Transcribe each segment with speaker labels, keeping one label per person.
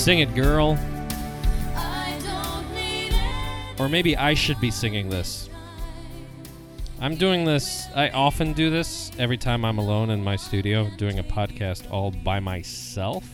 Speaker 1: Sing it, girl. Or maybe I should be singing this. I'm doing this. I often do this every time I'm alone in my studio doing a podcast all by myself.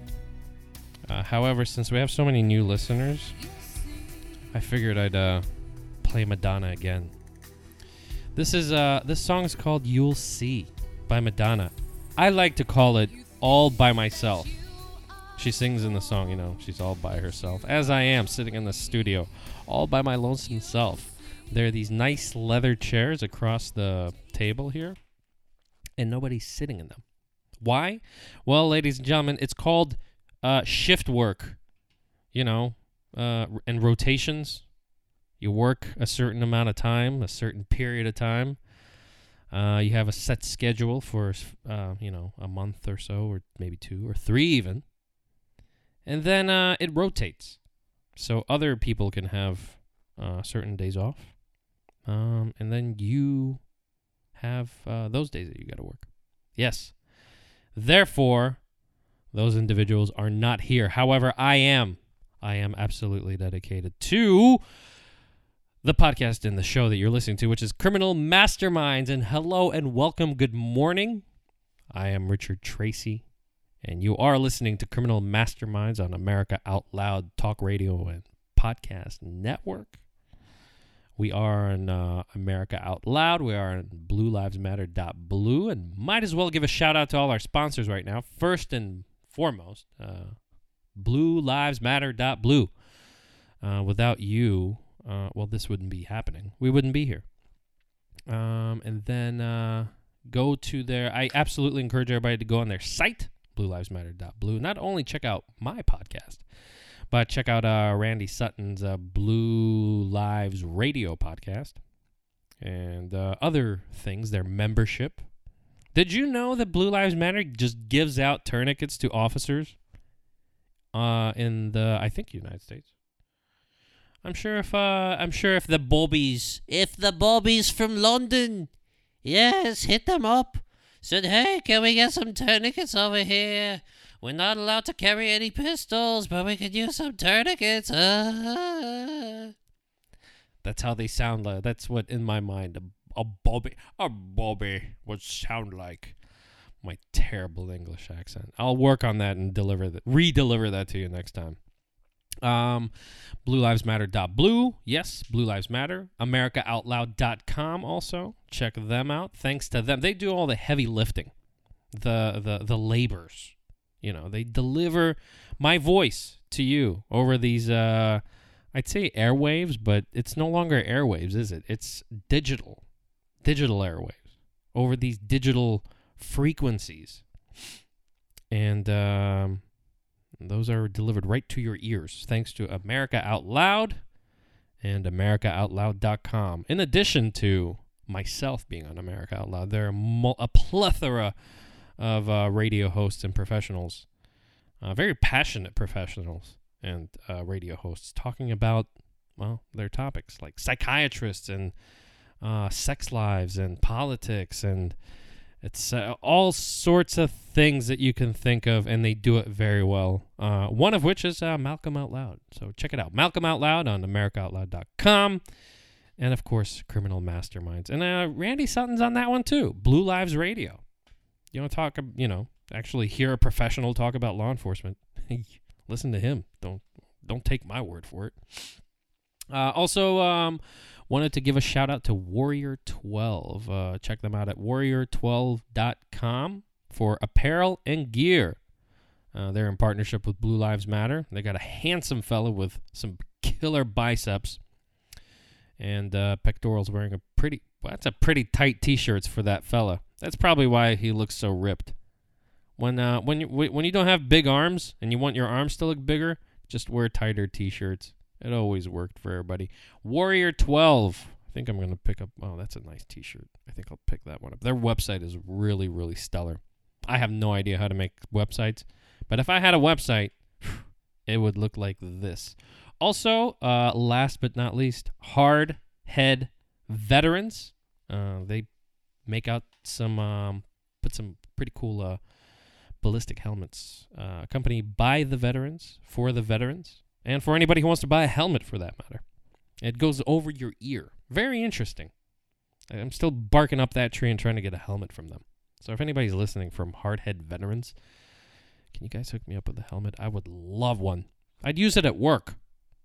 Speaker 1: However, since we have so many new listeners, I figured I'd play Madonna again. This song is called You'll See by Madonna. I like to call it All By Myself. She sings in the song, you know, she's all by herself, as I am sitting in the studio, all by my lonesome self. There are these nice leather chairs across the table here, and nobody's sitting in them. Why? Well, ladies and gentlemen, it's called shift work, you know, and rotations. You work a certain amount of time, a certain period of time. You have a set schedule for, you know, a month or so, or maybe 2 or 3 even. And then it rotates. So other people can have certain days off. And then you have those days that you got to work. Yes. Therefore, those individuals are not here. However, I am absolutely dedicated to the podcast and the show that you're listening to, which is Criminal Masterminds. And hello and welcome. Good morning. I am Richard Tracy, and you are listening to Criminal Masterminds on America Out Loud Talk Radio and Podcast Network. We are on America Out Loud. We are on BlueLivesMatter.blue, and might as well give a shout out to all our sponsors right now. First and foremost, BlueLivesMatter.blue. Without you, well, this wouldn't be happening. We wouldn't be here. And then go to their. I absolutely encourage everybody to go on their site, BlueLivesMatter.blue. Not only check out my podcast, but check out Randy Sutton's Blue Lives Radio podcast and other things, their membership. Did you know that Blue Lives Matter just gives out tourniquets to officers in the, I think, United States? I'm sure if the bobbies from London, yes, hit them up. Said, hey, can we get some tourniquets over here? We're not allowed to carry any pistols, but we could use some tourniquets. That's how they sound like. That's what, in my mind, a bobby would sound like. My terrible English accent. I'll work on that and re-deliver that to you next time. BlueLivesMatter.blue. Yes, Blue Lives Matter. AmericaOutloud.com also. Check them out. Thanks to them. They do all the heavy lifting. The labors. You know, they deliver my voice to you over these, I'd say airwaves, but it's no longer airwaves, is it? It's digital airwaves over these digital frequencies. And those are delivered right to your ears, thanks to America Out Loud and AmericaOutloud.com. In addition to myself being on America Out Loud, there are a plethora of radio hosts and professionals, very passionate professionals and radio hosts talking about, well, their topics like psychiatrists and sex lives and politics, and it's all sorts of things that you can think of, and they do it very well. One of which is Malcolm Out Loud. So check it out. Malcolm Out Loud on AmericaOutloud.com. And, of course, Criminal Masterminds. And Randy Sutton's on that one, too. Blue Lives Radio. You want to talk, actually hear a professional talk about law enforcement. Listen to him. Don't take my word for it. Also, wanted to give a shout out to Warrior 12. Check them out at warrior12.com for apparel and gear. They're in partnership with Blue Lives Matter. They got a handsome fella with some killer biceps and pectorals wearing that's a pretty tight t-shirts for that fella. That's probably why he looks so ripped. When you don't have big arms and you want your arms to look bigger, just wear tighter t-shirts. It always worked for everybody. Warrior 12. I think I'm going to pick up. Oh, that's a nice t-shirt. I think I'll pick that one up. Their website is really, really stellar. I have no idea how to make websites, but if I had a website, it would look like this. Also, last but not least, Hard Head Veterans. They make out put some pretty cool Ballistic Helmets, a company by the veterans, for the veterans, and for anybody who wants to buy a helmet for that matter. It goes over your ear. Very interesting. I'm still barking up that tree and trying to get a helmet from them. So if anybody's listening from Hardhead Veterans, can you guys hook me up with a helmet? I would love one. I'd use it at work,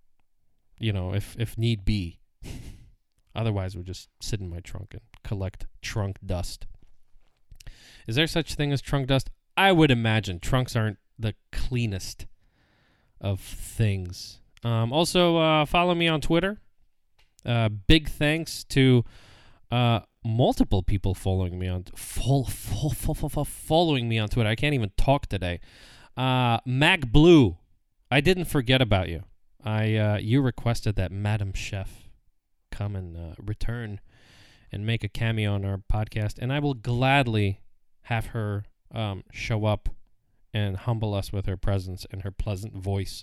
Speaker 1: if need be. Otherwise, it would just sit in my trunk and collect trunk dust. Is there such thing as trunk dust? I would imagine. Trunks aren't the cleanest of things. Also, follow me on Twitter. Big thanks to multiple people following me on following me on Twitter. I can't even talk today. Mac Blue, I didn't forget about you. You requested that Madam Chef come and return and make a cameo on our podcast, and I will gladly have her show up and humble us with her presence and her pleasant voice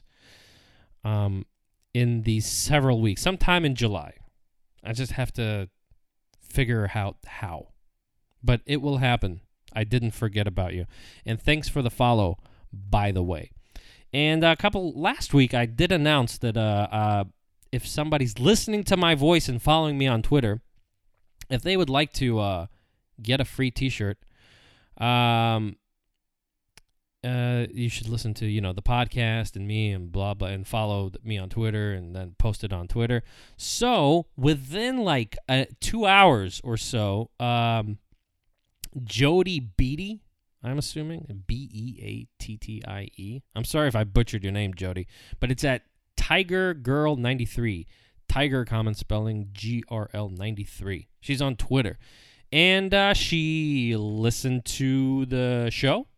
Speaker 1: in these several weeks, sometime in July. I just have to figure out how. But it will happen. I didn't forget about you. And thanks for the follow, by the way. And last week, I did announce that if somebody's listening to my voice and following me on Twitter, if they would like to get a free t-shirt, you should listen to, the podcast and me and blah, blah, and follow me on Twitter and then post it on Twitter. So within 2 hours or so, Jody Beattie, I'm assuming, Beattie. I'm sorry if I butchered your name, Jody, but it's at Tiger Girl 93. Tiger, common spelling, GRL 93. She's on Twitter. And she listened to the show.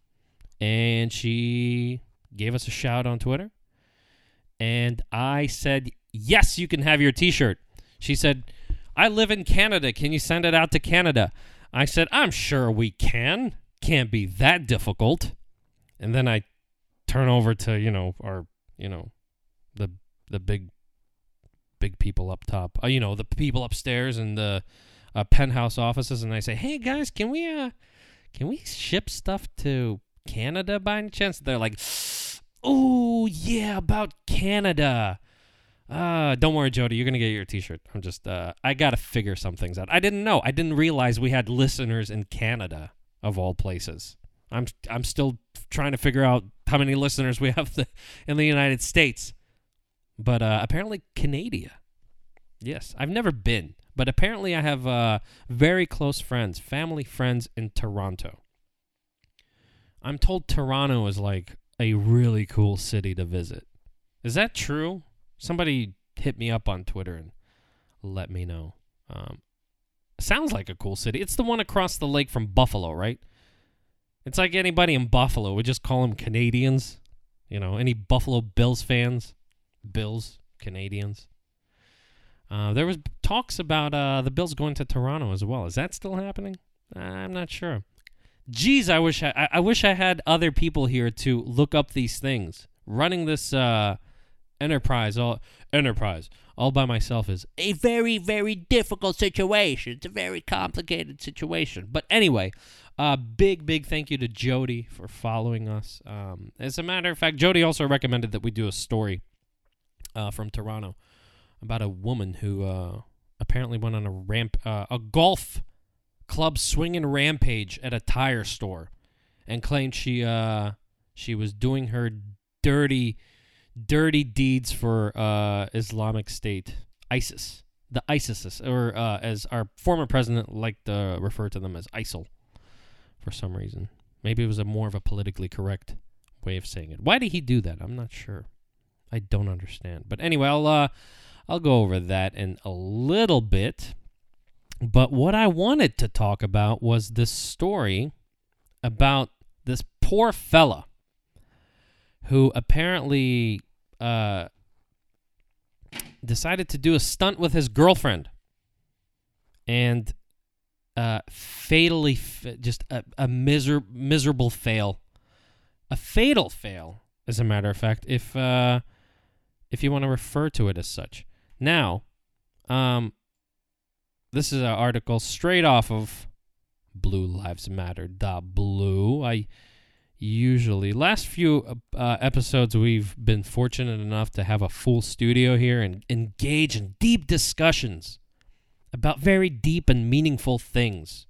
Speaker 1: And she gave us a shout on Twitter. And I said, yes, you can have your t-shirt. She said, I live in Canada. Can you send it out to Canada? I said, I'm sure we can. Can't be that difficult. And then I turn over to, our, the big people up top. The people upstairs in the penthouse offices. And I say, hey, guys, can we ship stuff to Canada by any chance? They're like, oh, yeah, about Canada. Don't worry, Jody, you're going to get your t-shirt. I'm just, I got to figure some things out. I didn't know. I didn't realize we had listeners in Canada, of all places. I'm still trying to figure out how many listeners we have in the United States. But apparently Canada. Yes, I've never been. But apparently I have very close friends, family friends in Toronto. I'm told Toronto is like a really cool city to visit. Is that true? Somebody hit me up on Twitter and let me know. Sounds like a cool city. It's the one across the lake from Buffalo, right? It's like anybody in Buffalo. We just call them Canadians. Any Buffalo Bills fans? Bills, Canadians. There was talks about the Bills going to Toronto as well. Is that still happening? I'm not sure. Geez, I wish I had other people here to look up these things. Running this enterprise all by myself is a very, very difficult situation. It's a very complicated situation. But anyway, big thank you to Jody for following us. As a matter of fact, Jody also recommended that we do a story from Toronto about a woman who apparently went on a golf club swinging rampage at a tire store and claimed she was doing her dirty deeds for Islamic State, ISIS, the ISIS, or as our former president liked to refer to them as ISIL for some reason. Maybe it was more of a politically correct way of saying it. Why did he do that? I'm not sure. I don't understand. But anyway, I'll go over that in a little bit. But what I wanted to talk about was this story about this poor fella who apparently decided to do a stunt with his girlfriend and fatally, just a miserable fail. A fatal fail, as a matter of fact, if you want to refer to it as such. Now, this is an article straight off of Blue Lives Matter. Blue. usually. Last few episodes, we've been fortunate enough to have a full studio here and engage in deep discussions about very deep and meaningful things.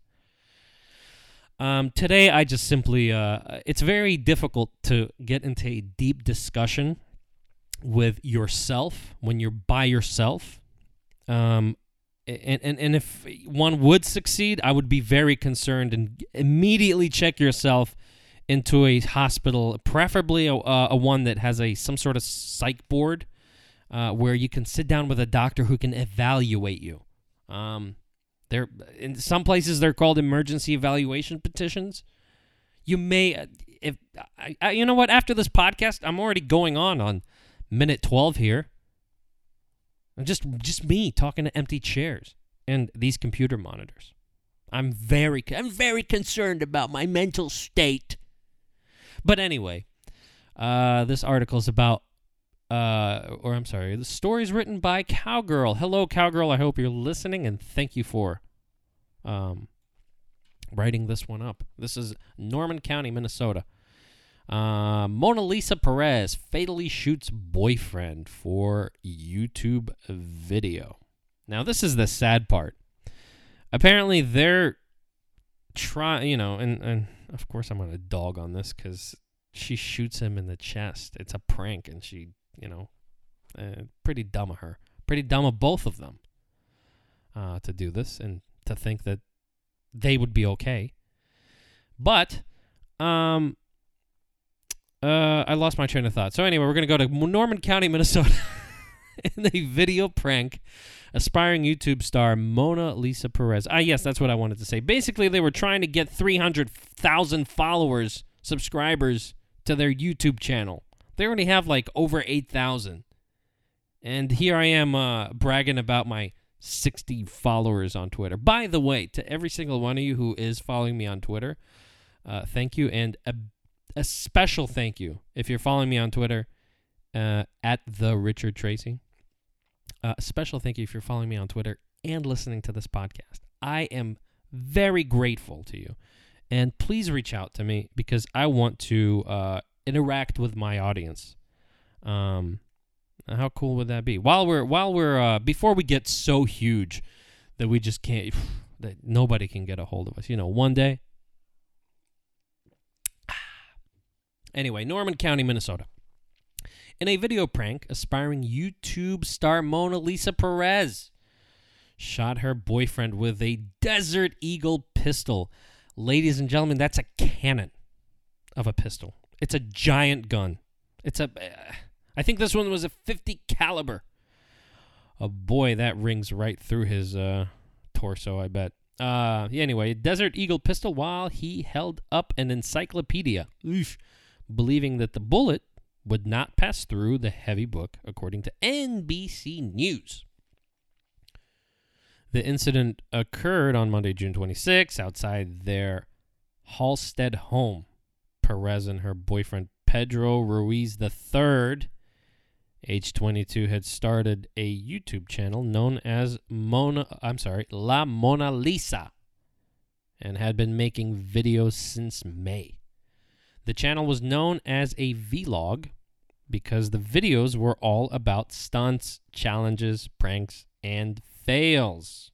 Speaker 1: Today, I just simply, it's very difficult to get into a deep discussion with yourself when you're by yourself. And if one would succeed, I would be very concerned and immediately check yourself into a hospital, preferably a one that has some sort of psych board where you can sit down with a doctor who can evaluate you. They're in some places they're called emergency evaluation petitions. You may, if you know what, after this podcast, I'm already going on minute 12 here. And just me talking to empty chairs and these computer monitors. I'm very concerned about my mental state. But anyway, this article is about, the story's written by Cowgirl. Hello, Cowgirl. I hope you're listening, and thank you for writing this one up. This is Norman County, Minnesota. Mona Lisa Perez fatally shoots boyfriend for YouTube video. Now, this is the sad part. Apparently, they're trying, and of course I'm going to dog on this because she shoots him in the chest. It's a prank, and she, pretty dumb of her. Pretty dumb of both of them to do this and to think that they would be okay. But, I lost my train of thought. So anyway, we're going to go to Norman County, Minnesota. In a video prank, aspiring YouTube star Mona Lisa Perez. Yes, that's what I wanted to say. Basically, they were trying to get 300,000 followers, subscribers to their YouTube channel. They already have over 8,000. And here I am bragging about my 60 followers on Twitter. By the way, to every single one of you who is following me on Twitter, thank you. And a special thank you if you're following me on Twitter at the Richard Tracy. A special thank you if you're following me on Twitter and listening to this podcast. I am very grateful to you. And please reach out to me because I want to interact with my audience. How cool would that be? Before we get so huge that we just can't, that nobody can get a hold of us. One day. Anyway, Norman County, Minnesota. In a video prank, aspiring YouTube star Mona Lisa Perez shot her boyfriend with a Desert Eagle pistol. Ladies and gentlemen, that's a cannon of a pistol. It's a giant gun. I think this one was a .50 caliber. Oh boy, that rings right through his torso, I bet. Anyway, Desert Eagle pistol while he held up an encyclopedia, believing that the bullet would not pass through the heavy book, according to NBC News. The incident occurred on Monday, June 26, outside their Halstead home. Perez and her boyfriend, Pedro Ruiz III, age 22, had started a YouTube channel known as La Mona Lisa, and had been making videos since May. The channel was known as a vlog because the videos were all about stunts, challenges, pranks, and fails.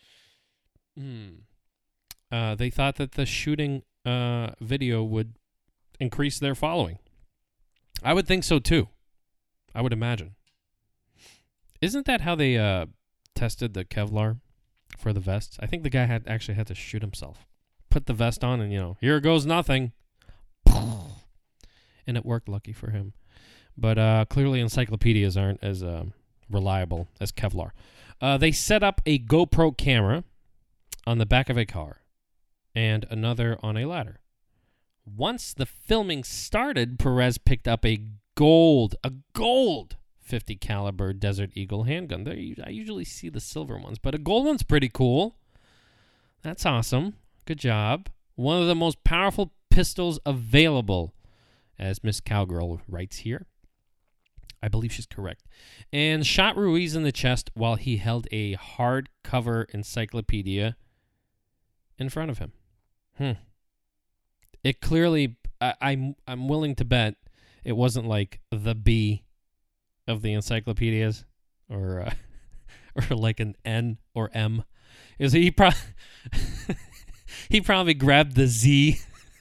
Speaker 1: They thought that the shooting video would increase their following. I would think so too. I would imagine. Isn't that how they tested the Kevlar for the vests? I think the guy actually had to shoot himself. Put the vest on and, here goes nothing. And it worked, lucky for him. But clearly encyclopedias aren't as reliable as Kevlar. They set up a GoPro camera on the back of a car and another on a ladder. Once the filming started, Perez picked up a gold .50 caliber Desert Eagle handgun. I usually see the silver ones, but a gold one's pretty cool. That's awesome. Good job. One of the most powerful pistols available, as Miss Cowgirl writes here. I believe she's correct. And shot Ruiz in the chest while he held a hardcover encyclopedia in front of him. It clearly I'm willing to bet it wasn't like the B of the encyclopedias, or or like an N or M. Is he probably he probably grabbed the Z.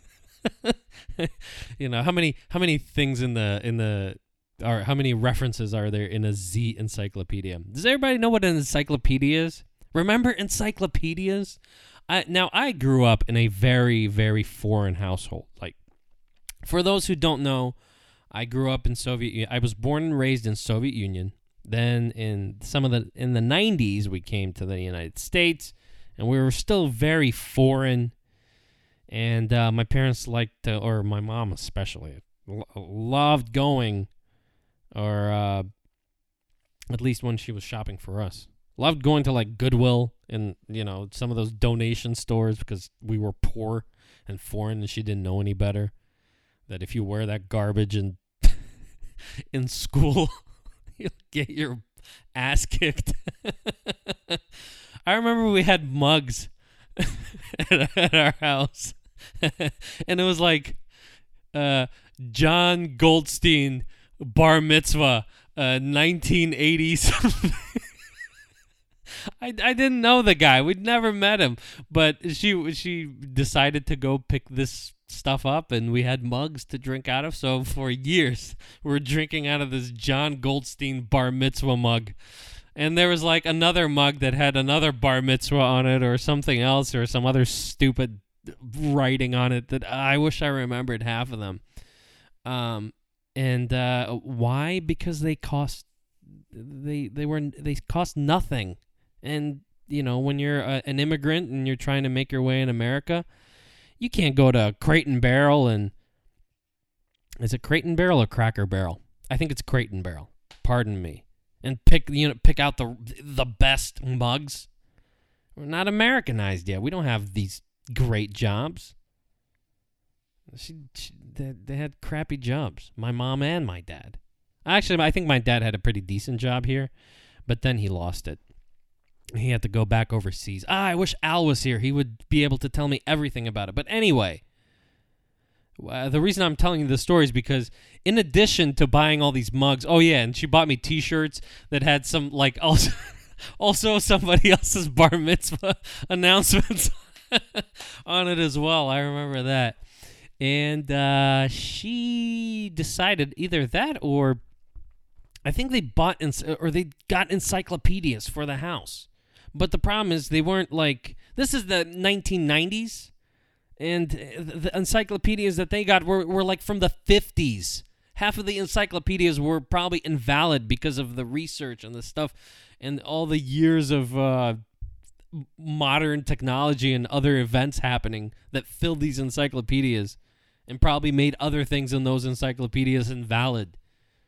Speaker 1: You know, how many things in the or how many references are there in a Z encyclopedia? Does everybody know what an encyclopedia is? Remember encyclopedias? I grew up in a very, very foreign household. Like, for those who don't know, I grew up in I was born and raised in Soviet Union. Then in the 90s, we came to the United States, and we were still very foreign. And my parents liked to, or my mom especially, loved going, or at least when she was shopping for us, loved going to like Goodwill and, you know, some of those donation stores, because we were poor and foreign and she didn't know any better. That if you wear that garbage in school, you'll get your ass kicked. I remember we had mugs at our house. And it was like John Goldstein bar mitzvah 1980s. I didn't know the guy. We'd never met him, but she decided to go pick this stuff up, and we had mugs to drink out of. So for years we were drinking out of this John Goldstein bar mitzvah mug. And there was like another mug that had another bar mitzvah on it, or something else, or some other stupid writing on it that I wish I remembered half of them. And why? Because they cost nothing. And you know, when you're an immigrant and you're trying to make your way in America, you can't go to Crate and Barrel and is it Crate and Barrel or Cracker Barrel? I think it's Crate and Barrel. Pardon me. And pick out the best mugs. We're not Americanized yet. We don't have these great jobs. They had crappy jobs. My mom and my dad. Actually, I think my dad had a pretty decent job here, but then he lost it. He had to go back overseas. I wish Al was here. He would be able to tell me everything about it. But anyway, the reason I'm telling you this story is because in addition to buying all these mugs, oh yeah, and she bought me T-shirts that had some, like, also somebody else's bar mitzvah announcements on it as well. I remember that. And she decided either that or I think they bought they got encyclopedias for the house. But the problem is they weren't like, this is the 1990s, and the encyclopedias that they got were like from the 50s. Half of the encyclopedias were probably invalid because of the research and the stuff and all the years of modern technology and other events happening that filled these encyclopedias and probably made other things in those encyclopedias invalid.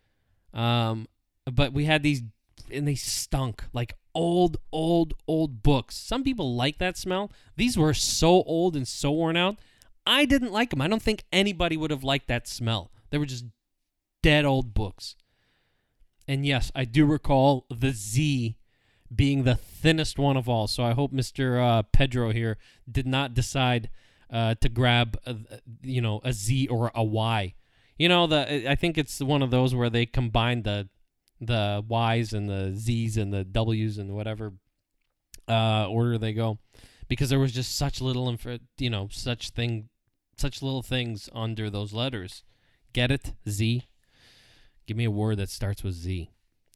Speaker 1: But we had these, and they stunk like old books. Some people like that smell. These were so old and so worn out. I didn't like them. I don't think anybody would have liked that smell. They were just dead old books. And yes, I do recall the Z being the thinnest one of all. So I hope Mr. Pedro here did not decide to grab a Z or a Y. You know, I think it's one of those where they combine the Y's and the Z's and the W's and whatever order they go, because there was just such little, such little things under those letters. Get it? Z. Give me a word that starts with Z.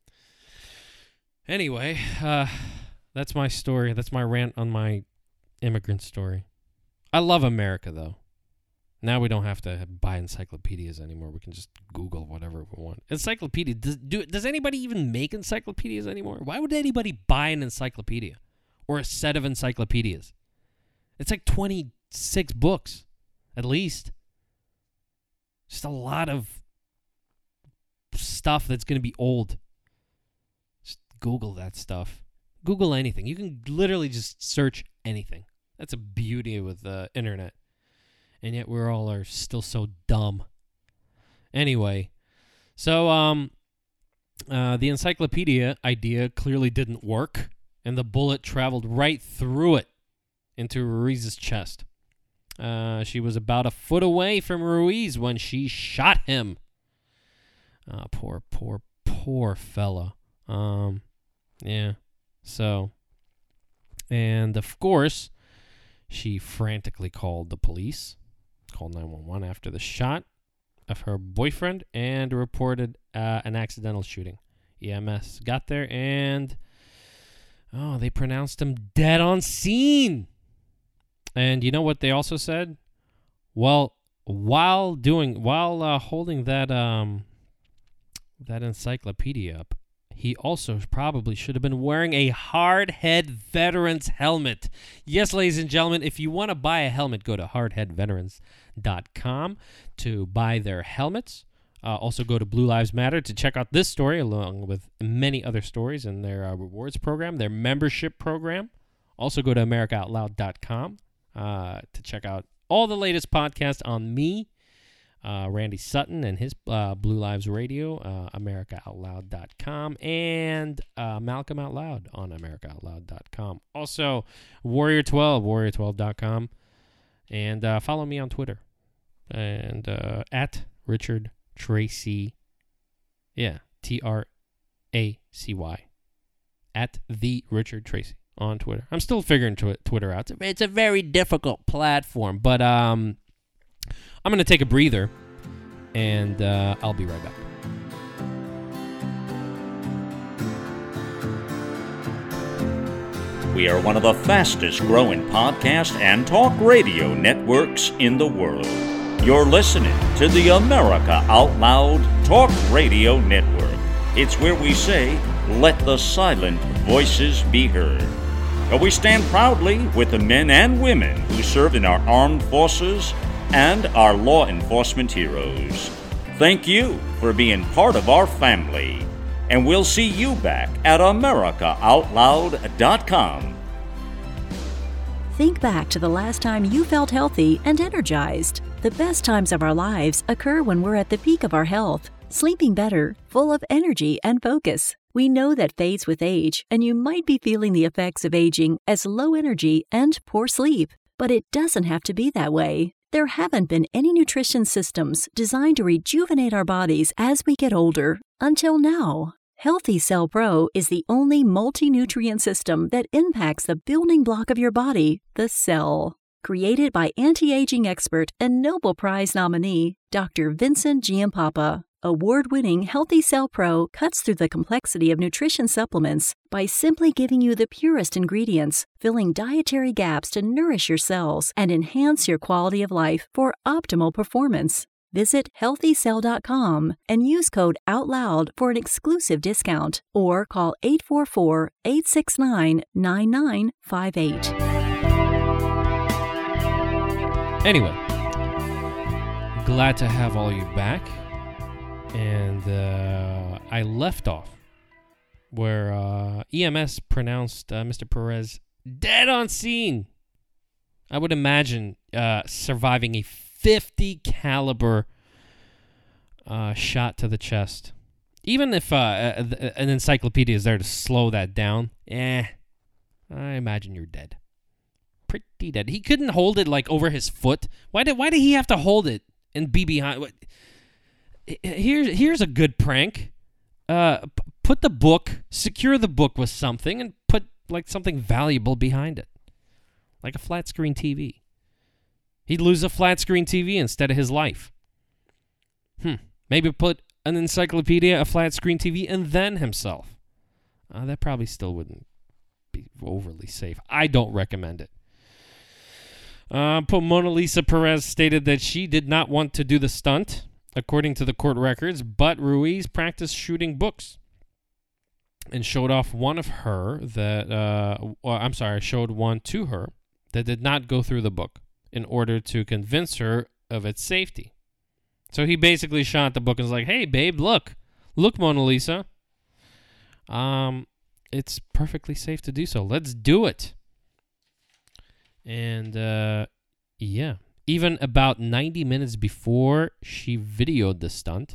Speaker 1: Anyway, that's my story. That's my rant on my immigrant story. I love America, though. Now we don't have to buy encyclopedias anymore. We can just Google whatever we want. Encyclopedia. Does anybody even make encyclopedias anymore? Why would anybody buy an encyclopedia or a set of encyclopedias? It's like 26 books, at least. Just a lot of stuff that's going to be old. Just Google that stuff. Google anything. You can literally just search anything. That's a beauty with the internet. And yet we're all are still so dumb. Anyway, so the encyclopedia idea clearly didn't work, and the bullet traveled right through it into Ruiz's chest. She was about a foot away from Ruiz when she shot him. Poor fella. Yeah. So, and of course, she frantically called the police, called 911 after the shot of her boyfriend, and reported an accidental shooting. EMS got there, and they pronounced him dead on scene. And you know what they also said? Well, while holding that encyclopedia up, he also probably should have been wearing a hardhead veterans helmet. Yes, ladies and gentlemen, if you want to buy a helmet, go to hardheadveterans.com to buy their helmets. Also go to Blue Lives Matter to check out this story along with many other stories in their rewards program, their membership program. Also go to AmericaOutloud.com to check out all the latest podcasts on me, Randy Sutton and his Blue Lives Radio, AmericaOutloud.com, and Malcolm Out Loud on AmericaOutloud.com. Also, Warrior12, Warrior12.com, and follow me on Twitter and at Richard Tracy, Tracy, at the Richard Tracy on Twitter. I'm still figuring Twitter out. It's a very difficult platform, but I'm going to take a breather, and I'll be right back.
Speaker 2: We are one of the fastest growing podcast and talk radio networks in the world. You're listening to the America Out Loud Talk Radio Network. It's where we say, let the silent voices be heard. We stand proudly with the men and women who serve in our armed forces and our law enforcement heroes. Thank you for being part of our family, and we'll see you back at AmericaOutloud.com.
Speaker 3: Think back to the last time you felt healthy and energized. The best times of our lives occur when we're at the peak of our health, sleeping better, full of energy and focus. We know that fades with age, and you might be feeling the effects of aging as low energy and poor sleep. But it doesn't have to be that way. There haven't been any nutrition systems designed to rejuvenate our bodies as we get older until now. Healthy Cell Pro is the only multi-nutrient system that impacts the building block of your body, the cell. Created by anti-aging expert and Nobel Prize nominee, Dr. Vincent Giampapa, award-winning Healthy Cell Pro cuts through the complexity of nutrition supplements by simply giving you the purest ingredients, filling dietary gaps to nourish your cells and enhance your quality of life for optimal performance. Visit healthycell.com and use code OUTLOUD for an exclusive discount, or call 844-869-9958.
Speaker 1: Anyway, glad to have all you back. And I left off where EMS pronounced Mr. Perez dead on scene. I would imagine surviving a 50 caliber shot to the chest. Even if an encyclopedia is there to slow that down, I imagine you're dead. Pretty dead. He couldn't hold it like over his foot. Why did he have to hold it and be behind? Here's a good prank. Put the book, secure the book with something, and put like something valuable behind it, like a flat screen TV. He'd lose a flat screen TV instead of his life. Maybe put an encyclopedia, a flat screen TV, and then himself. That probably still wouldn't be overly safe. I don't recommend it. Mona Lisa Perez stated that she did not want to do the stunt, according to the court records, but Ruiz practiced shooting books and showed off one of her that, showed one to her that did not go through the book in order to convince her of its safety. So he basically shot the book and was like, hey, babe, look, Mona Lisa. It's perfectly safe to do so. Let's do it. And, even about 90 minutes before she videoed the stunt,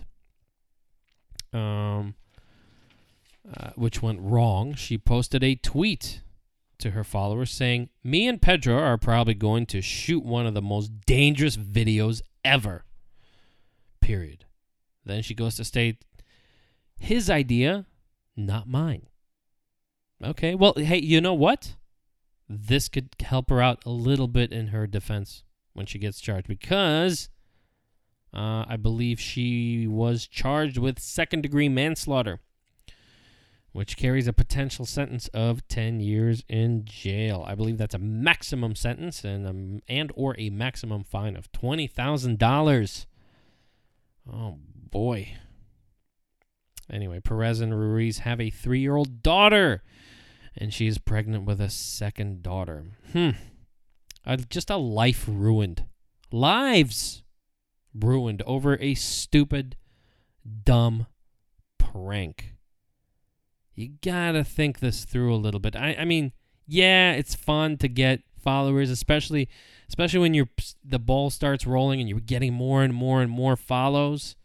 Speaker 1: which went wrong, she posted a tweet to her followers saying, "Me and Pedro are probably going to shoot one of the most dangerous videos ever." Period. Then she goes to state, "His idea, not mine." Okay, well, hey, you know what? This could help her out a little bit in her defense when she gets charged, because I believe she was charged with second-degree manslaughter, which carries a potential sentence of 10 years in jail. I believe that's a maximum sentence and or a maximum fine of $20,000. Oh, boy. Anyway, Perez and Ruiz have a 3-year-old daughter, and she is pregnant with a second daughter. Just a life ruined. Lives ruined over a stupid, dumb prank. You gotta think this through a little bit. I mean, yeah, it's fun to get followers, especially when the ball starts rolling and you're getting more and more and more follows.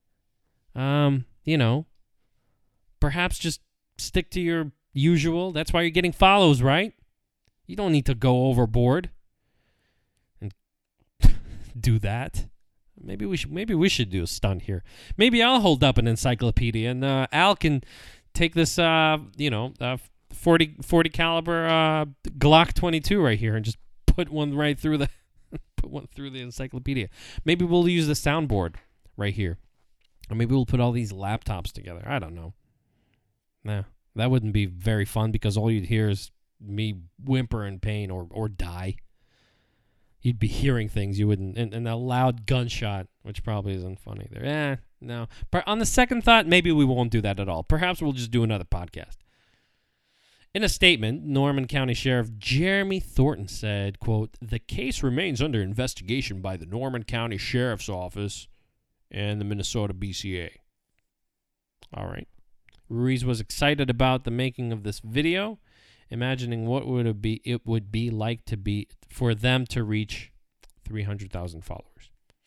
Speaker 1: Perhaps just stick to your usual. That's why you're getting follows, right? You don't need to go overboard and do that. Maybe we should do a stunt here. Maybe I'll hold up an encyclopedia and Al can take this 40 caliber Glock 22 right here and just put one right through the encyclopedia. Maybe we'll use the soundboard right here. Or maybe we'll put all these laptops together. I don't know. Nah, that wouldn't be very fun because all you'd hear is me whimper in pain or die. You'd be hearing things you wouldn't, and a loud gunshot, which probably isn't funny there. No. But on the second thought, maybe we won't do that at all. Perhaps we'll just do another podcast. In a statement, Norman County Sheriff Jeremy Thornton said, quote, "The case remains under investigation by the Norman County Sheriff's Office and the Minnesota BCA." All right. Ruiz was excited about the making of this video, imagining what it would be like for them to reach 300,000 followers.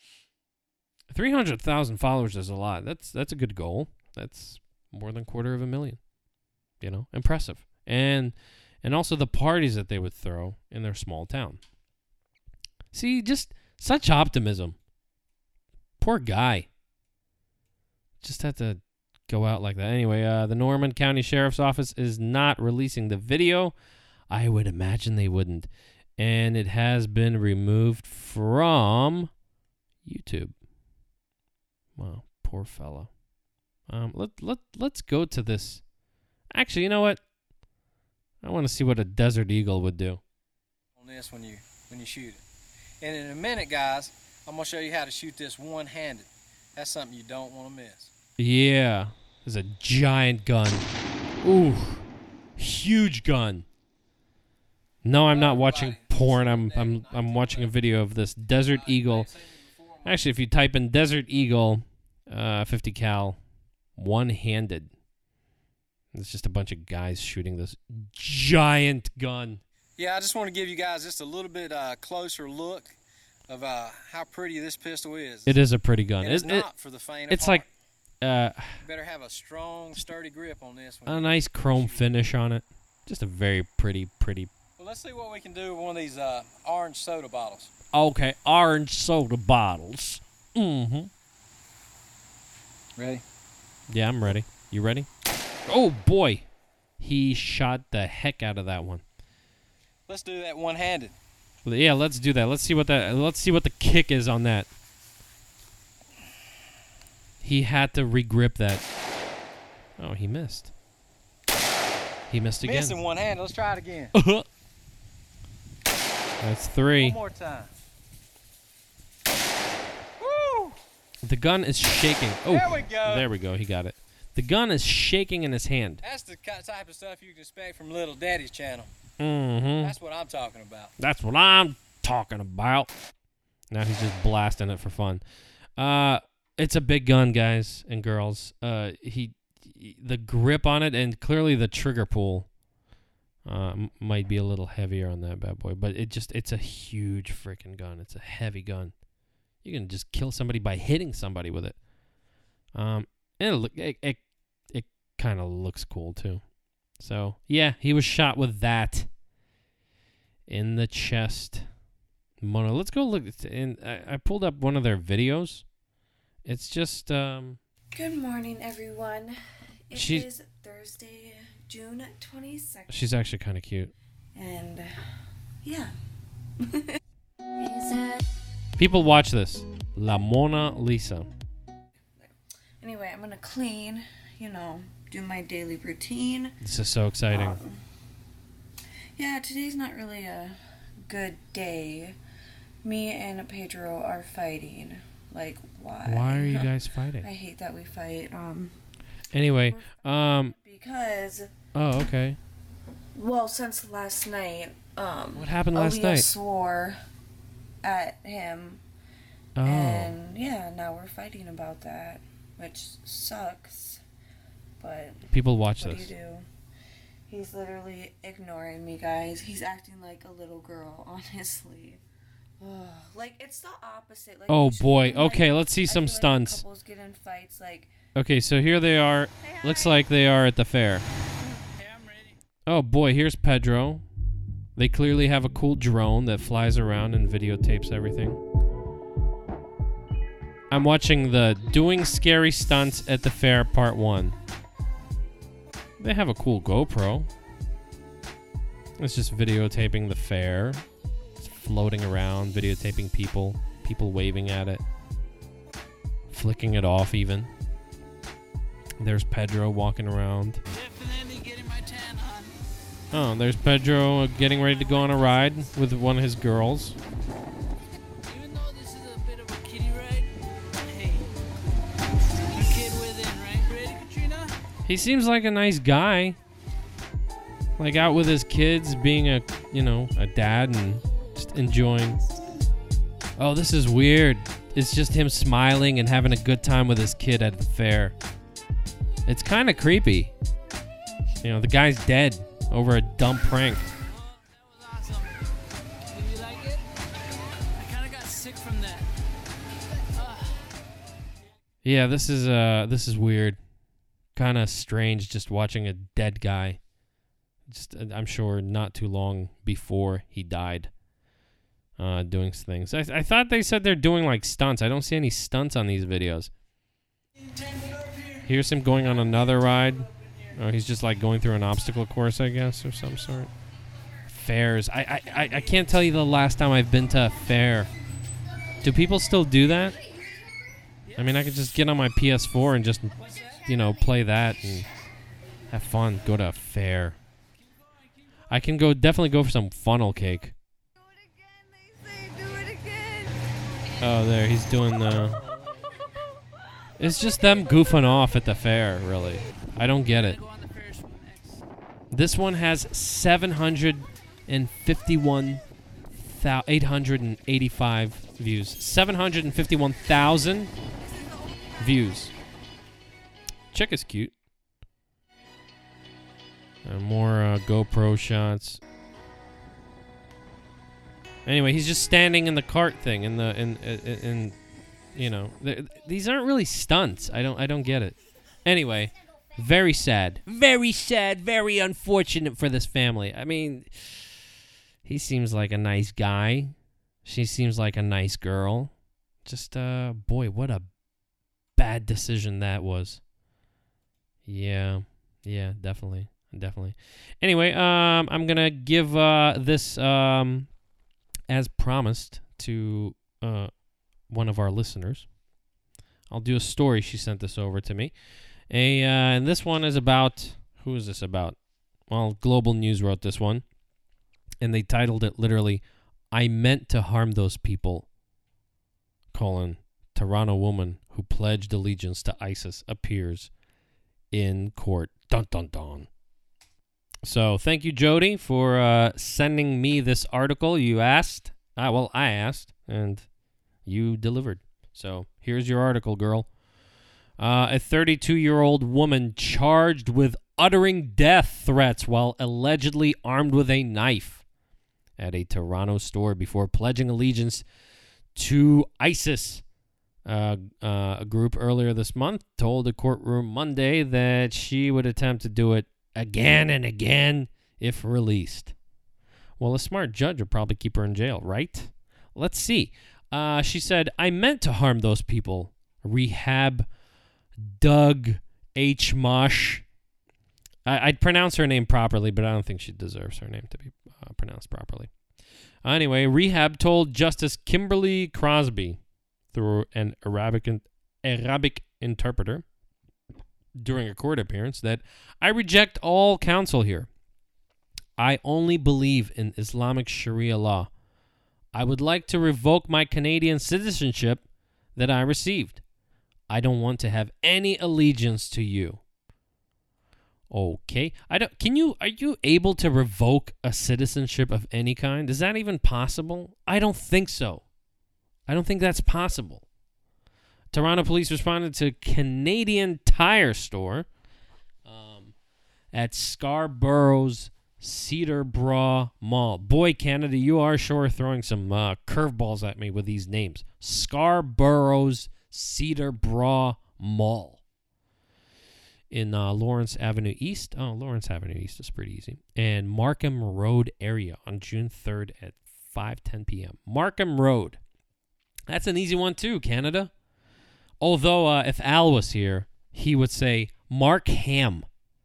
Speaker 1: 300,000 followers is a lot. That's a good goal. That's more than 250,000. Impressive. And also the parties that they would throw in their small town. See, just such optimism. Poor guy. Just had to go out like that. Anyway, the Norman County Sheriff's Office is not releasing the video. I would imagine they wouldn't. And it has been removed from YouTube. Wow, poor fellow. Let's go to this. Actually, you know what? I want to see what a Desert Eagle would do.
Speaker 4: On this when you shoot it. And in a minute, guys, I'm going to show you how to shoot this one-handed. That's something you don't want to miss.
Speaker 1: Yeah, there's a giant gun. Ooh, huge gun. No, I'm not watching porn. I'm watching a video of this Desert Eagle. Actually, if you type in Desert Eagle, 50 cal, one-handed, it's just a bunch of guys shooting this giant gun.
Speaker 4: Yeah, I just want to give you guys just a little bit closer look of how pretty this pistol is.
Speaker 1: It is a pretty gun.
Speaker 4: It's not for the faint of
Speaker 1: it's
Speaker 4: heart.
Speaker 1: Like
Speaker 4: You better have a strong, sturdy grip on this one.
Speaker 1: A nice chrome finish on it. Just a very pretty.
Speaker 4: Well, let's see what we can do with one of these orange soda bottles.
Speaker 1: Okay, orange soda bottles. Mm-hmm.
Speaker 4: Ready?
Speaker 1: Yeah, I'm ready. You ready? Oh, boy. He shot the heck out of that one.
Speaker 4: Let's do that one-handed.
Speaker 1: Yeah, let's do that. Let's see what the kick is on that. He had to regrip that. Oh, he missed. He missed again.
Speaker 4: Missing one-handed. Let's try it again.
Speaker 1: That's 3.
Speaker 4: One more time. Woo!
Speaker 1: The gun is shaking. Oh,
Speaker 4: there we go.
Speaker 1: There we go. He got it. The gun is shaking in his hand.
Speaker 4: That's the type of stuff you can expect from Little Daddy's channel.
Speaker 1: Mm-hmm.
Speaker 4: That's what I'm talking about.
Speaker 1: That's what I'm talking about. Now he's just blasting it for fun. It's a big gun, guys and girls. The grip on it and clearly the trigger pull might be a little heavier on that bad boy, but it's a huge freaking gun. It's a heavy gun. You can just kill somebody by hitting somebody with it. And it kind of looks cool too. So yeah, he was shot with that. in the chest. Mona, let's go look. I pulled up one of their videos. It's just...
Speaker 5: Good morning, everyone. It is Thursday, June 22nd.
Speaker 1: She's actually kind of cute.
Speaker 5: And, yeah.
Speaker 1: People watch this. La Mona Lisa.
Speaker 5: Anyway, I'm going to clean, do my daily routine.
Speaker 1: This is so exciting.
Speaker 5: Yeah, today's not really a good day. Me and Pedro are fighting. Like, why?
Speaker 1: Why are you guys fighting?
Speaker 5: I hate that we fight.
Speaker 1: Anyway,
Speaker 5: because...
Speaker 1: Oh, okay.
Speaker 5: Well, since last night,
Speaker 1: what happened last night?
Speaker 5: Swore at him.
Speaker 1: Oh.
Speaker 5: And, yeah, now we're fighting about that, which sucks. But...
Speaker 1: People watch
Speaker 5: what
Speaker 1: this.
Speaker 5: Do you do? He's literally ignoring me, guys. He's acting like a little girl, honestly. Like, it's the opposite. Like,
Speaker 1: oh, boy. Okay, let's see some stunts.
Speaker 5: Like couples get in fights, like...
Speaker 1: Okay, so here they are. Looks like they are at the fair. Oh, boy, here's Pedro. They clearly have a cool drone that flies around and videotapes everything. I'm watching the Doing Scary Stunts at the Fair Part 1. They have a cool GoPro. It's just videotaping the fair. It's floating around, videotaping people waving at it, flicking it off even. There's Pedro walking around.
Speaker 6: Definitely getting my tan on.
Speaker 1: Oh, there's Pedro getting ready to go on a ride with one of his girls.
Speaker 6: Even though this is a bit of a kiddie ride, hey, a kid within, right? Ready, Katrina?
Speaker 1: He seems like a nice guy. Like out with his kids, being a dad and just enjoying. Oh, this is weird. It's just him smiling and having a good time with his kid at the fair. It's kind of creepy. The guy's dead over a dumb prank.
Speaker 6: Oh, that was awesome. Did you like it? I kind of got sick from that.
Speaker 1: Yeah, this is weird. Kind of strange just watching a dead guy. I'm sure not too long before he died, doing things. I thought they said they're doing like stunts. I don't see any stunts on these videos. Here's him going on another ride. Oh, he's just like going through an obstacle course, I guess, or some sort. Fairs. I can't tell you the last time I've been to a fair. Do people still do that? I mean, I could just get on my PS4 and just, play that and have fun. Go to a fair. I can definitely go for some funnel cake.
Speaker 5: Do it again.
Speaker 1: Oh, there, he's doing the... It's just them goofing off at the fair, really. I don't get it. This one has 751,885 views. 751,000 views. Chick is cute. More GoPro shots. Anyway, he's just standing in the cart thing in these aren't really stunts. I don't get it. Anyway, very sad. Very sad, very unfortunate for this family. I mean, he seems like a nice guy. She seems like a nice girl. Just boy, what a bad decision that was. Yeah, definitely. Anyway, I'm gonna give this as promised to one of our listeners. I'll do a story. She sent this over to me, and this one is about, who is this about? Well, Global News wrote this one, and they titled it literally, "I meant to harm those people, : Toronto woman who pledged allegiance to ISIS appears in court. Dun dun dun." So thank you, Jody, for sending me this article. You asked. I asked, and you delivered. So here's your article, girl. A 32-year-old woman charged with uttering death threats while allegedly armed with a knife at a Toronto store before pledging allegiance to ISIS. A group earlier this month told a courtroom Monday that she would attempt to do it again and again if released. Well, a smart judge would probably keep her in jail, right? Let's see. She said, I meant to harm those people. Rehab Doug H. Mosh. I'd pronounce her name properly, but I don't think she deserves her name to be pronounced properly. Anyway, Rehab told Justice Kimberly Crosby through an Arabic interpreter during a court appearance that I reject all counsel here. I only believe in Islamic Sharia law. I would like to revoke my Canadian citizenship that I received. I don't want to have any allegiance to you. Okay. Are you able to revoke a citizenship of any kind? Is that even possible? I don't think so. I don't think that's possible. Toronto police responded to Canadian Tire store at Scarborough's Cedarborough Mall. Boy, Canada, you are sure throwing some curveballs at me with these names. Scarborough's Cedarborough Mall in Lawrence Avenue East. Oh, Lawrence Avenue East is pretty easy. And Markham Road area on June 3rd at 5:10 p.m. Markham Road. That's an easy one too, Canada. Although if Al was here, he would say Markham.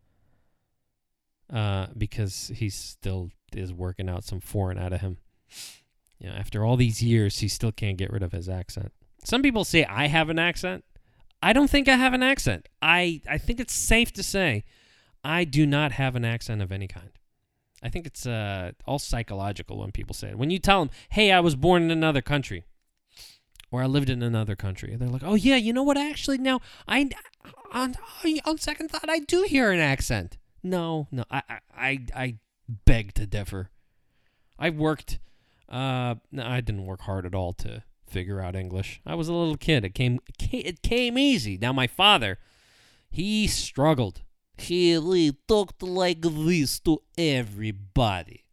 Speaker 1: Because he still is working out some foreign out of him. After all these years, he still can't get rid of his accent. Some people say I have an accent. I don't think I have an accent. I think it's safe to say I do not have an accent of any kind. I think it's all psychological when people say it. When you tell them, hey, I was born in another country, or I lived in another country, they're like, oh, yeah, you know what? Actually, now, on second thought, I do hear an accent. No, I beg to differ. I worked, I didn't work hard at all to figure out English. I was a little kid. It came easy. Now, my father, he struggled. He talked like this to everybody.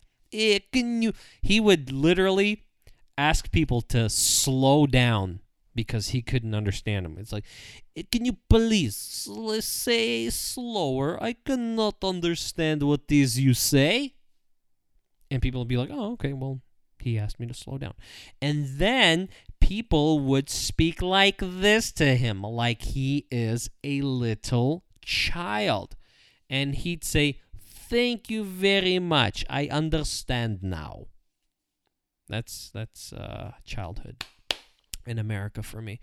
Speaker 1: He would literally ask people to slow down because he couldn't understand them. It's like, can you please say slower? I cannot understand what it is you say. And people would be like, oh, okay, well, he asked me to slow down. And then people would speak like this to him, like he is a little child. And he'd say, thank you very much. I understand now. That's childhood in America for me.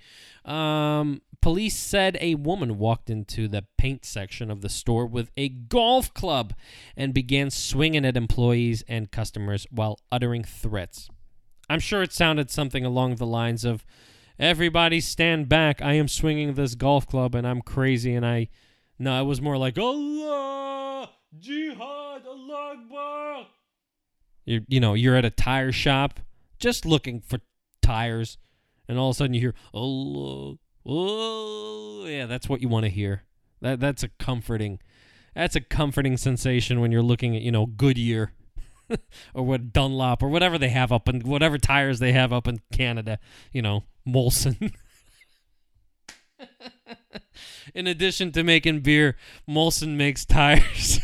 Speaker 1: Police said a woman walked into the paint section of the store with a golf club and began swinging at employees and customers while uttering threats. I'm sure it sounded something along the lines of, everybody stand back, I am swinging this golf club and I'm crazy and No, it was more like, Allah, Jihad, Allah Akbar. You're at a tire shop just looking for tires, and all of a sudden you hear, Allah, oh, yeah, that's what you want to hear. That's a comforting sensation when you're looking at, Goodyear or what Dunlop or whatever they have up in, whatever tires they have up in Canada, Molson. In addition to making beer, Molson makes tires.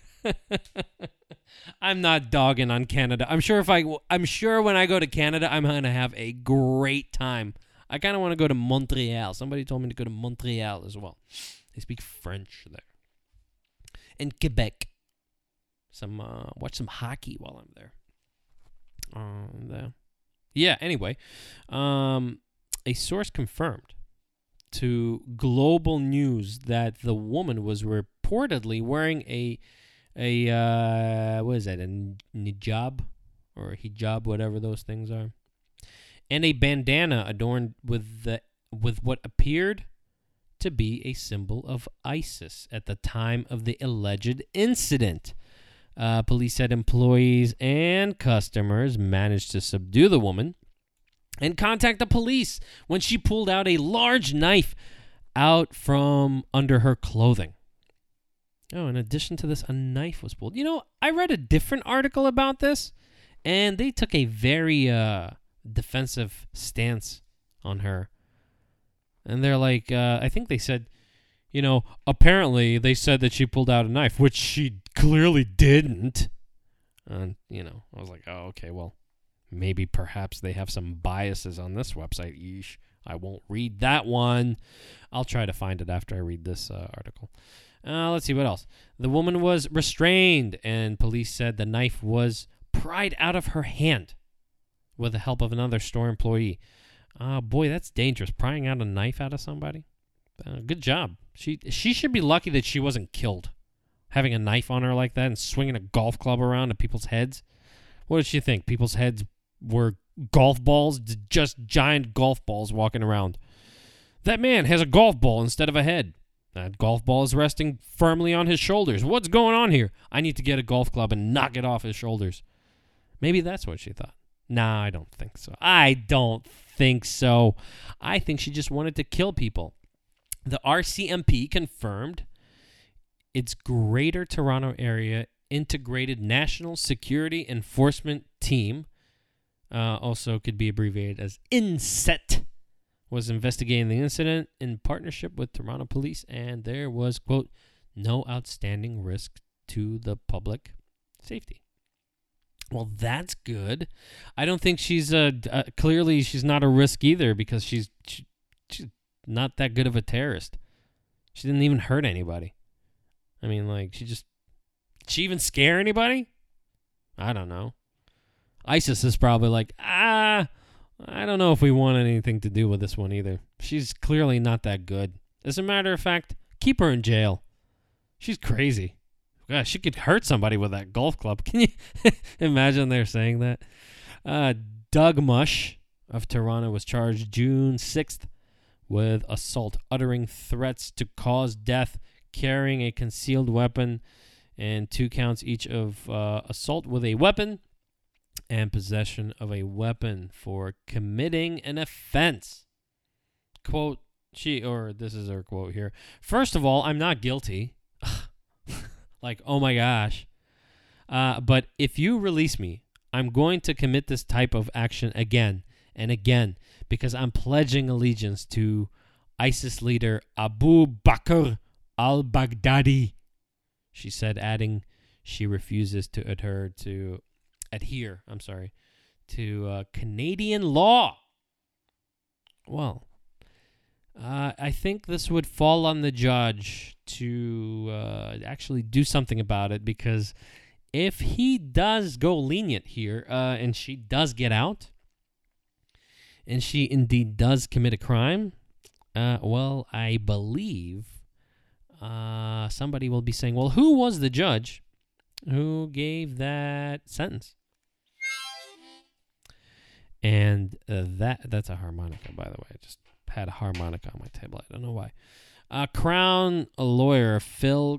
Speaker 1: I'm not dogging on Canada. I'm sure when I go to Canada, I'm gonna have a great time. I kind of want to go to Montreal. Somebody told me to go to Montreal as well. They speak French there. And Quebec. Watch some hockey while I'm there. Anyway, a source confirmed to Global News that the woman was reportedly wearing a what is that, a hijab or a hijab, whatever those things are, and a bandana adorned with what appeared to be a symbol of ISIS at the time of the alleged incident. Police said employees and customers managed to subdue the woman and contact the police when she pulled out a large knife out from under her clothing. Oh, in addition to this, a knife was pulled. I read a different article about this, and they took a very defensive stance on her. And they're like, I think they said, apparently they said that she pulled out a knife, which she clearly didn't. And, I was like, oh, okay, well, maybe perhaps they have some biases on this website. Yeesh. I won't read that one. I'll try to find it after I read this article. Let's see what else. The woman was restrained, and police said the knife was pried out of her hand with the help of another store employee. Boy, that's dangerous. Prying out a knife out of somebody. Good job. She should be lucky that she wasn't killed. Having a knife on her like that and swinging a golf club around at people's heads. What did she think? People's heads were golf balls? Just giant golf balls walking around. That man has a golf ball instead of a head. That golf ball is resting firmly on his shoulders. What's going on here? I need to get a golf club and knock it off his shoulders. Maybe that's what she thought. Nah, I don't think so. I think she just wanted to kill people. The RCMP confirmed its Greater Toronto Area Integrated National Security Enforcement Team, also could be abbreviated as INSET, was investigating the incident in partnership with Toronto Police, and there was, quote, no outstanding risk to the public safety. Well, that's good. I don't think she's clearly she's not a risk either, because she's not that good of a terrorist. She didn't even hurt anybody. I mean, like, did she even scare anybody? I don't know. ISIS is probably like, I don't know if we want anything to do with this one either. She's clearly not that good. As a matter of fact, keep her in jail. She's crazy. Gosh, she could hurt somebody with that golf club. Can you imagine they're saying that? Doug Mush of Toronto was charged June 6th with assault, uttering threats to cause death, carrying a concealed weapon, and 2 counts each of assault with a weapon and possession of a weapon for committing an offense. Quote, this is her quote here. First of all, I'm not guilty. Like, oh my gosh. But if you release me, I'm going to commit this type of action again and again, because I'm pledging allegiance to ISIS leader Abu Bakr al-Baghdadi, she said, adding she refuses to adhere to Canadian law. Well, I think this would fall on the judge to actually do something about it, because if he does go lenient here and she does get out and she indeed does commit a crime, well, I believe somebody will be saying, well, who was the judge who gave that sentence? And that's a harmonica, by the way. I just had a harmonica on my table. I don't know why. Crown lawyer Phil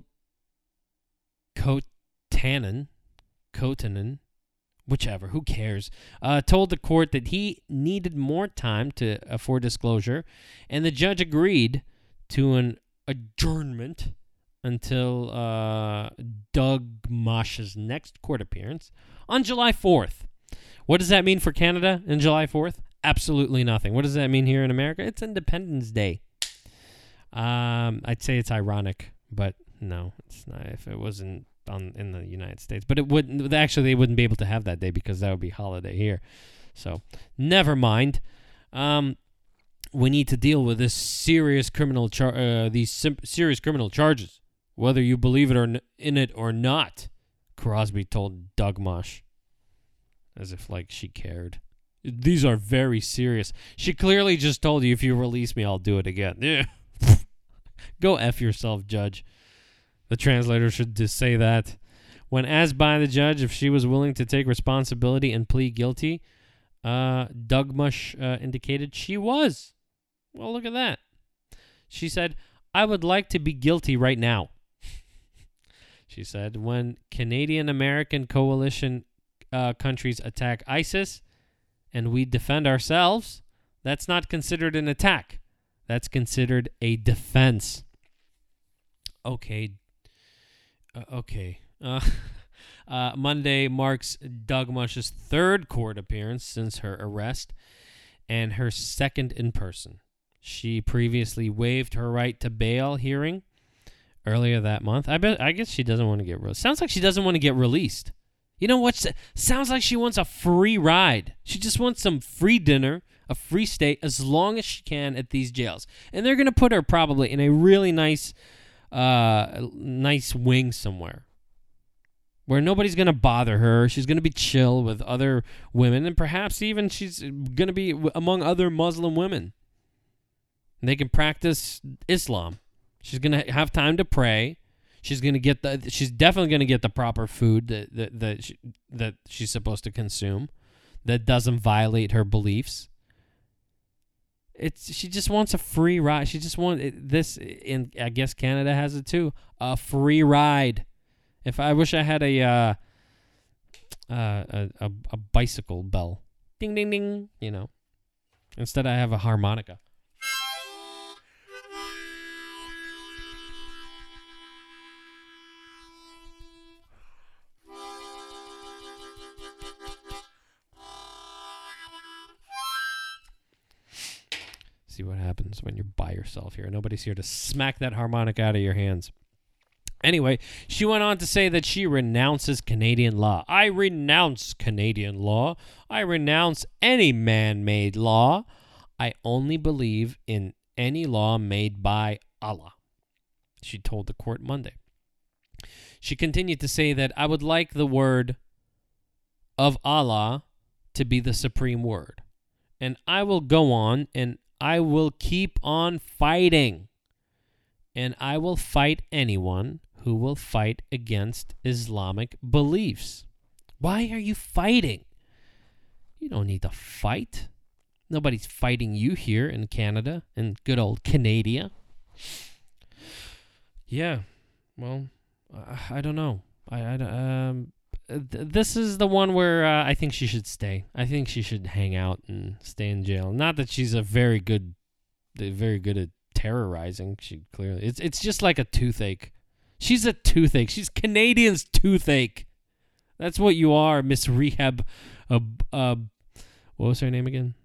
Speaker 1: Kotanen, whichever, who cares, told the court that he needed more time for disclosure, and the judge agreed to an adjournment until Doug Mosh's next court appearance on July 4th. What does that mean for Canada on July 4th? Absolutely nothing. What does that mean here in America? It's Independence Day. I'd say it's ironic, but no, it's not. If it wasn't in the United States, but it wouldn't. Actually, they wouldn't be able to have that day because that would be holiday here. So, never mind. We need to deal with this serious criminal serious criminal charges, whether you believe it in it or not. Crosby told Doug Mosh, as if like she cared. These are very serious. She clearly just told you, if you release me, I'll do it again. Yeah. Go F yourself, judge. The translator should just say that. When asked by the judge if she was willing to take responsibility and plead guilty, Doug Mush indicated she was. Well, look at that. She said, I would like to be guilty right now. She said, when Canadian-American coalition countries attack ISIS and we defend ourselves, that's not considered an attack. That's considered a defense. Okay. Monday marks Doug Mush's third court appearance since her arrest and her second in person. She previously waived her right to bail hearing earlier that month. I guess she doesn't want to get released. Sounds like she doesn't want to get released. You know what? Sounds like she wants a free ride. She just wants some free dinner, a free stay, as long as she can at these jails. And they're going to put her probably in a really nice wing somewhere where nobody's going to bother her. She's going to be chill with other women, and perhaps even she's going to be among other Muslim women. And they can practice Islam. She's going to have time to pray. She's definitely going to get the proper food that she's supposed to consume that doesn't violate her beliefs. She just wants a free ride. She just wants this, and I guess Canada has it too, a free ride. If I wish I had a bicycle bell, ding ding ding, you know. Instead, I have a harmonica. See what happens when you're by yourself here. Nobody's here to smack that harmonica out of your hands. Anyway, she went on to say that she renounces Canadian law. I renounce Canadian law. I renounce any man-made law. I only believe in any law made by Allah, she told the court Monday. She continued to say that I would like the word of Allah to be the supreme word. And I will go on and I will keep on fighting. And I will fight anyone who will fight against Islamic beliefs. Why are you fighting? You don't need to fight. Nobody's fighting you here in Canada, in good old Canada. Yeah, well, I don't know. This is the one where I think she should stay. I think she should hang out and stay in jail. Not that she's very good at terrorizing. She clearly, it's just like a toothache. She's a toothache. She's Canadians' toothache. That's what you are, Miss Rehab. What was her name again?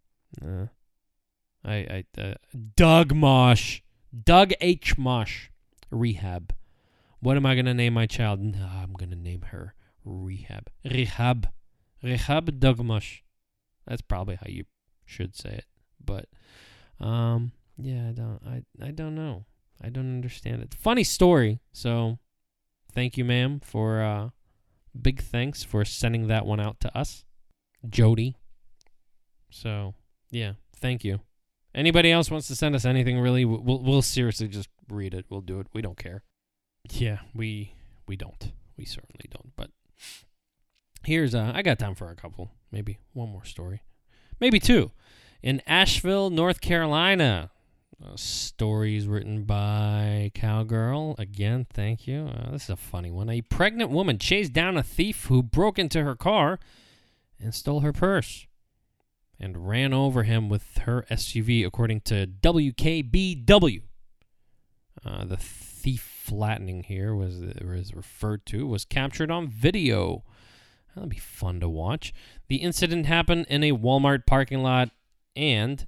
Speaker 1: Doug Mosh. Doug H. Mosh. Rehab. What am I going to name my child? No, I'm going to name her Rehab. Rehab Doug Mosh. That's probably how you should say it. But, yeah, I don't know. I don't understand it. Funny story. So, thank you, ma'am, for, big thanks for sending that one out to us. Jody. So, yeah, thank you. Anybody else wants to send us anything, really, we'll seriously just read it. We'll do it. We don't care. Yeah, we don't. We certainly don't. But here's, I got time for a couple. Maybe one more story. Maybe two. In Asheville, North Carolina. Stories written by Cowgirl. Again, thank you. This is a funny one. A pregnant woman chased down a thief who broke into her car and stole her purse and ran over him with her SUV, according to WKBW. The thief flattening here was referred to, was captured on video. That'll be fun to watch. The incident happened in a Walmart parking lot and,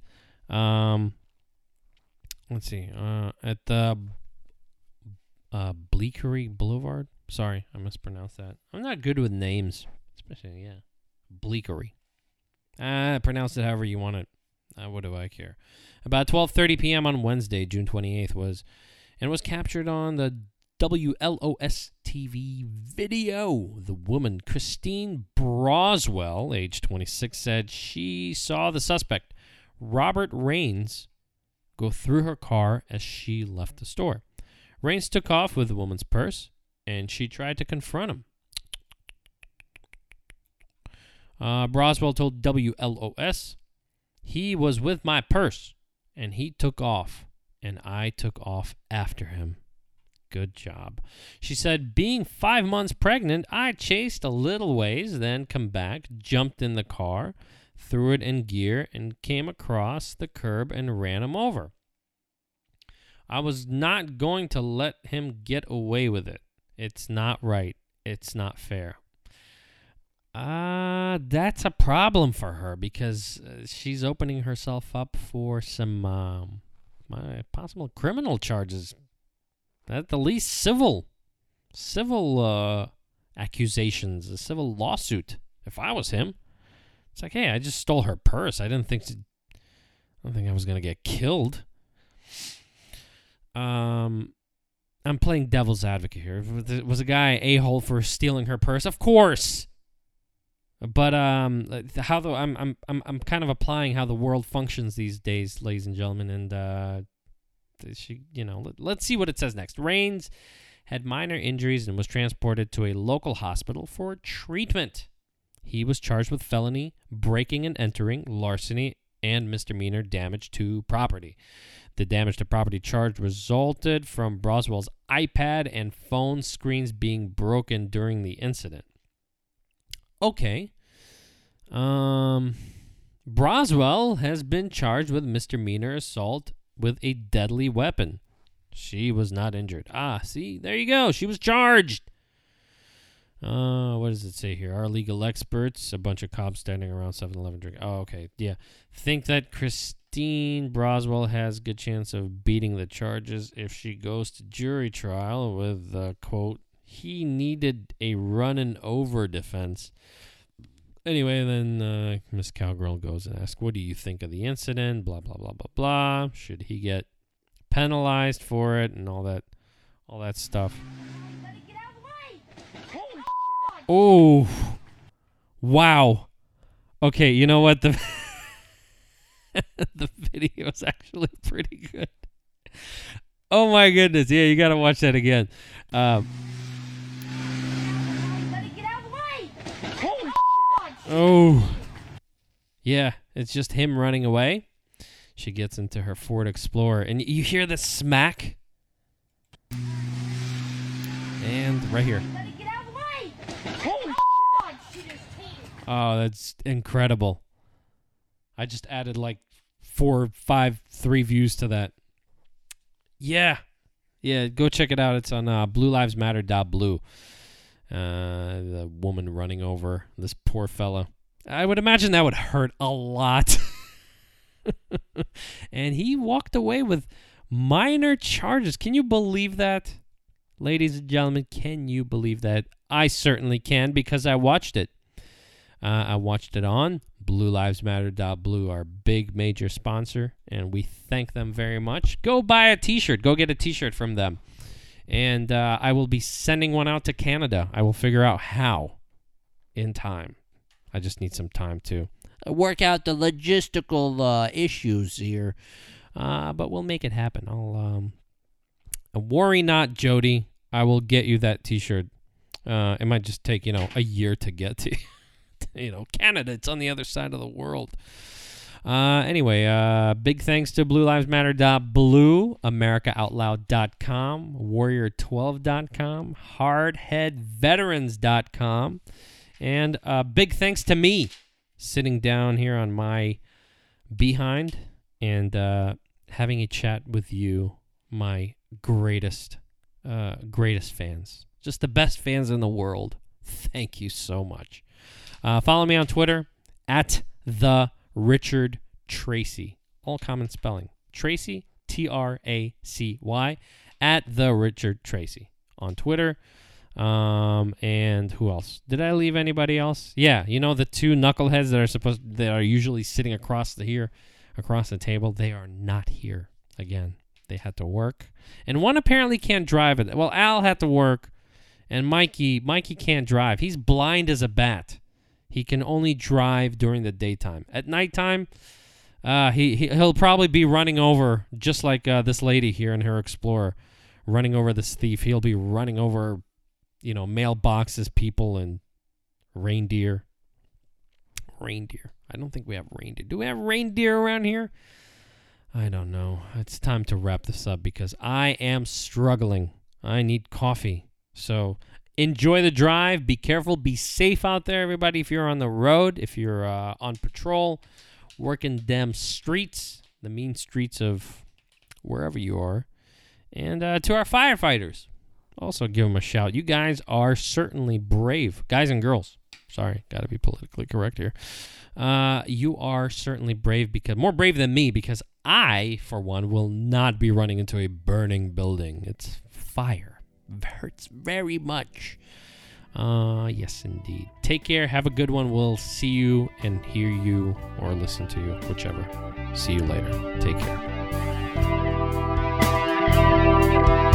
Speaker 1: let's see, at the Bleakery Boulevard. Sorry, I mispronounced that. I'm not good with names, especially, Bleakery. Pronounce it however you want it. What do I care? About 12:30 p.m. on Wednesday, June 28th, was captured on the WLOS TV video. The woman, Christine Broswell, age 26, said she saw the suspect, Robert Rains, go through her car as she left the store. Rains took off with the woman's purse, and she tried to confront him. Broswell told WLOS, he was with my purse, and he took off, and I took off after him. Good job. She said, being 5 months pregnant, I chased a little ways, then come back, jumped in the car, threw it in gear, and came across the curb and ran him over. I was not going to let him get away with it. It's not right. It's not fair. That's a problem for her because she's opening herself up for some possible criminal charges. At the least, civil accusations, a civil lawsuit. If I was him, it's like, hey, I just stole her purse. I don't think I was gonna get killed. I'm playing devil's advocate here. Was a guy a-hole for stealing her purse? Of course. But I'm kind of applying how the world functions these days, ladies and gentlemen, and let's see what it says next. Rains had minor injuries and was transported to a local hospital for treatment. He was charged with felony, breaking and entering, larceny, and misdemeanor damage to property. The damage to property charge resulted from Broswell's iPad and phone screens being broken during the incident. Okay. Broswell has been charged with misdemeanor assault with a deadly weapon. She was not injured. See, there you go. She was charged. What does it say here? Our legal experts, a bunch of cops standing around 7-Eleven drinking. Oh, okay. Yeah. Think that Christine Broswell has a good chance of beating the charges if she goes to jury trial with, quote, he needed a running over defense. Anyway, then Miss Cowgirl goes and asks, what do you think of the incident? Blah, blah, blah, blah, blah. Should he get penalized for it and all that stuff? Oh, wow. Okay, you know what? The video is actually pretty good. Oh my goodness. Yeah, you got to watch that again. Oh, yeah, it's just him running away. She gets into her Ford Explorer, and you hear the smack. And right here. Oh, that's incredible. I just added like 4, 5, 3 views to that. Yeah, go check it out. It's on bluelivesmatter.blue. The woman running over this poor fella. I would imagine that would hurt a lot. And he walked away with minor charges. Can you believe that? Ladies and gentlemen, can you believe that? I certainly can because I watched it. I watched it on bluelivesmatter.blue, our big major sponsor, and we thank them very much. Go buy a t-shirt. Go get a t-shirt from them. And I will be sending one out to Canada. I will figure out how in time. I just need some time to work out the logistical issues here. But we'll make it happen. Worry not, Jody. I will get you that t-shirt. It might just take, a year to get to, Canada. It's on the other side of the world. Anyway, big thanks to bluelivesmatter.blue, americaoutloud.com, warrior12.com, hardheadveterans.com, and big thanks to me sitting down here on my behind and having a chat with you, my greatest fans. Just the best fans in the world. Thank you so much. Follow me on Twitter at the Richard Tracy. All common spelling. Tracy, Tracy, at the Richard Tracy on Twitter. And who else? Did I leave anybody else? Yeah, the 2 knuckleheads that are usually sitting across the table. They are not here again. They had to work. And one apparently can't drive it. Well, Al had to work, and Mikey can't drive. He's blind as a bat. He can only drive during the daytime. At nighttime, he'll probably be running over, just like this lady here in her Explorer, running over this thief. He'll be running over, mailboxes, people, and reindeer. Reindeer. I don't think we have reindeer. Do we have reindeer around here? I don't know. It's time to wrap this up because I am struggling. I need coffee. So enjoy the drive. Be careful. Be safe out there, everybody. If you're on the road, if you're on patrol, working them streets, the mean streets of wherever you are. And to our firefighters, also give them a shout. You guys are certainly brave. Guys and girls. Sorry, got to be politically correct here. You are certainly brave, more brave than me, because I, for one, will not be running into a burning building. It's fire. It hurts very much. Yes, indeed. Take care. Have a good one. We'll see you and hear you or listen to you, whichever. See you later. Take care.